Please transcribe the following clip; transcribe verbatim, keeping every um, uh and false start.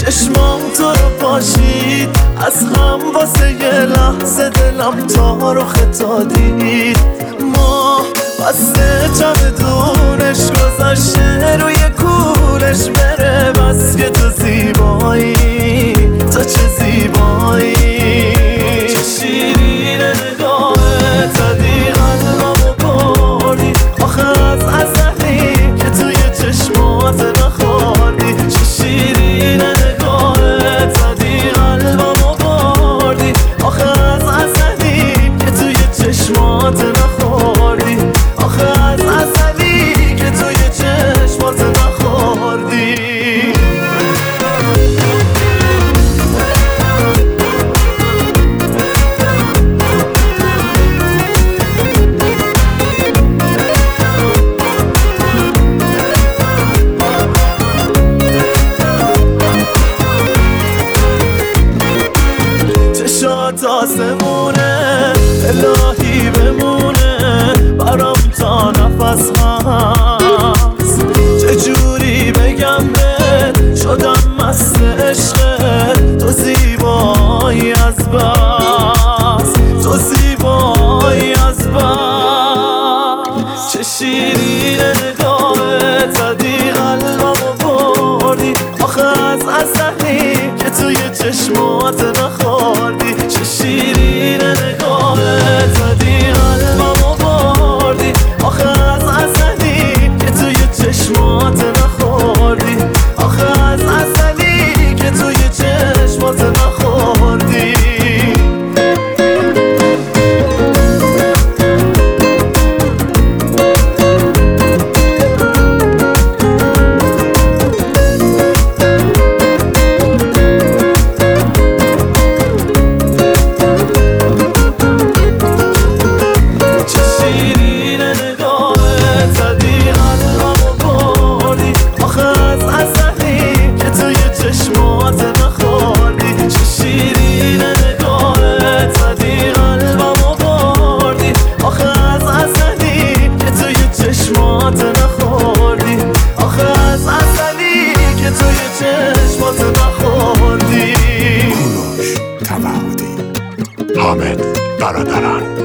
چشمام تو رو پاشید، از هم واسه یه لحظه دلم تارو خطا دید. ما بسته چمدونش گذاشته روی کولش بره، بس که تو زیبایی، تو چه زیبایی. چه شیرین نگاهت، زدی قلبمو بردی، آخه از عسلی که توی چشمات نخوردی. چه شیرین نگاهت، زدی قلبمو بردی، آخه از عسلی که توی چشمات نخوردی، آخه از عسلی که توی چشمات نخوردی. چشات آسمونه، الهی بمونه برام تا نفس هست. چجوری بگم بهت شدم مست عشقت، تو زیبایی از بس، تو زیبایی از بس. چه شیرین نگاهت، زدی قلبمو بردی، آخه از عسلی که توی چشمات نخوردی. چه شیرین نگاهت، زدی قلبمو بردی، آخه از عسلی که توی چشمات نخوردی، آخه از عسلی که توی چشمات نخوردی. چشمات نخوردی. کوروش توحدی، حامد برادران.